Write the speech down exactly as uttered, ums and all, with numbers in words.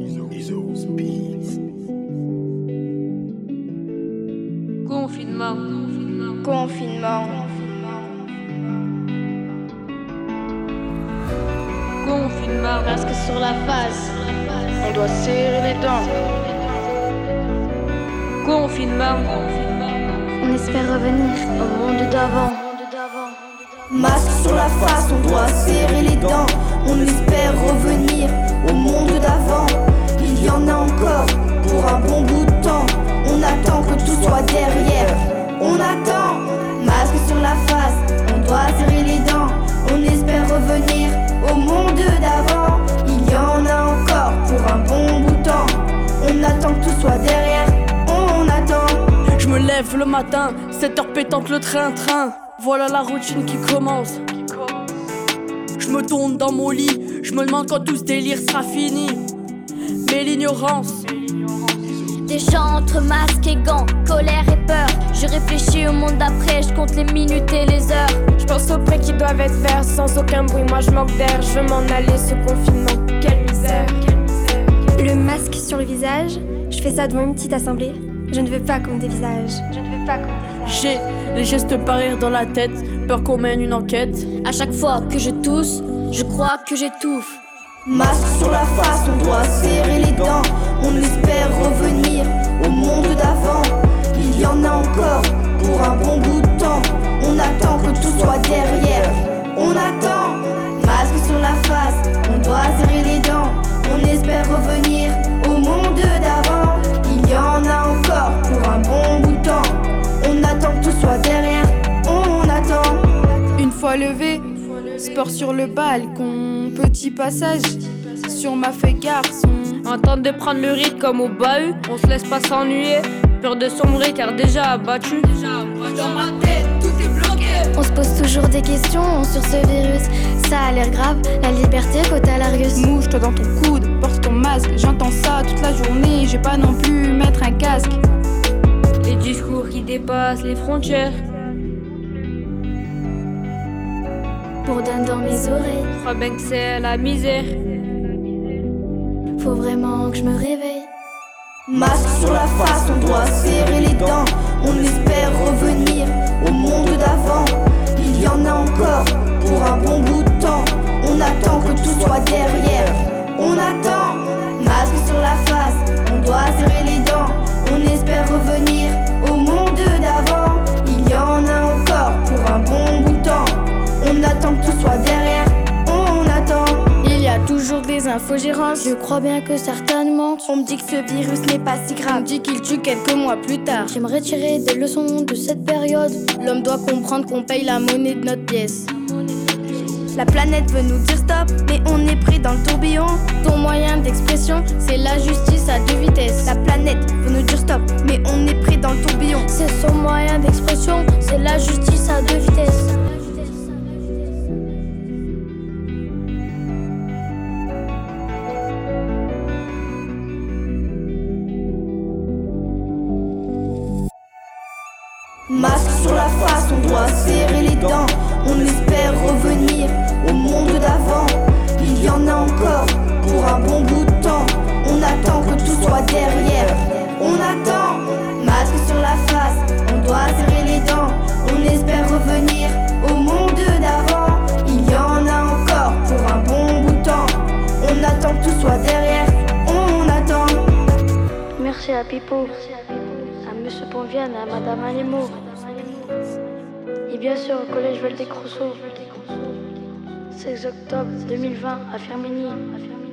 Confinement. Confinement. Confinement. Masque sur la face. On doit serrer les dents. Confinement. On espère revenir au monde d'avant. Masque sur la face, on doit serrer les dents. On espère revenir au monde d'avant. Il y en a encore pour un bon bout de temps. On attend que tout soit derrière. On attend, masque sur la face, on doit serrer les dents. On espère revenir au monde d'avant. Il y en a encore pour un bon bout de temps. On attend que tout soit derrière. On attend. Je me lève le matin, sept heures pétante le train-train. Voilà la routine qui commence. Je me tourne dans mon lit, je me demande quand tout ce délire sera fini. Mais l'ignorance. Des chants entre masques et gants, colère et peur. Je réfléchis au monde d'après, je compte les minutes et les heures. Je pense aux prêts qui doivent être faits sans aucun bruit. Moi je manque d'air, je veux m'en aller ce confinement. Quelle misère, quelle misère. Le masque sur le visage, je fais ça devant une petite assemblée. Je ne veux pas qu'on me dévisage. Je ne veux pas qu'on me dévisage. J'ai les gestes pas rire dans la tête, peur qu'on mène une enquête. À chaque fois que je tousse, je crois que j'étouffe. Masque sur la face, on doit serrer les dents. On espère revenir au monde d'avant. Il y en a encore pour un bon bout de temps. On attend que tout soit derrière. On attend, masque sur la face, on doit serrer les dents. On espère revenir au monde d'avant. Il y en a encore pour un bon bout de temps. On attend que tout soit derrière. On attend. Une fois levé, sport sur le balcon, petit passage sur ma feuille garçon. En train de prendre le rythme comme au bahut, on se laisse pas s'ennuyer. Peur de sombrer car déjà abattu. Dans ma tête, tout est bloqué. On se pose toujours des questions sur ce virus. Ça a l'air grave, la liberté côte à l'Arius. Mouche-toi dans ton coude, porte ton masque. J'entends ça toute la journée, j'ai pas non plus mettre un casque. Les discours qui dépassent les frontières. Bourdonne dans mes oreilles. Je crois bien que c'est la misère. Faut vraiment que je me réveille. Masque sur la face, on doit serrer les dents. On espère revenir au monde d'avant. Il y en a encore pour un bon bout de temps. On attend que tout soit derrière. On attend, masque sur la face, on doit serrer les dents. On espère revenir au monde d'avant. Il y en a encore pour un bon bout de temps. On attend que tout soit derrière. On attend. Il y a toujours des infogérances. Je crois bien que certaines mentent. On me dit que ce virus n'est pas si grave. On me dit qu'il tue quelques mois plus tard. J'aimerais tirer des leçons de cette période. L'homme doit comprendre qu'on paye la monnaie de notre pièce. La planète veut nous dire stop, mais on est pris dans le tourbillon. Ton moyen d'expression, c'est la justice à deux vitesses. La planète veut nous dire stop, mais on est pris dans le tourbillon. C'est son moyen d'expression, c'est la justice à deux vitesses. Masque sur la face, on doit serrer les dents. On espère revenir au monde d'avant. Il y en a encore pour un bon bout de temps. On attend que tout soit derrière. On attend, masque sur la face, on doit serrer les dents. On espère revenir au monde d'avant. Il y en a encore pour un bon bout de temps. On attend que tout soit derrière. On attend. Merci à Pipo, à Monsieur Ponviane, à Madame Animo. Et bien sûr au collège Valdecrosso. seize octobre deux mille vingt à Firminy.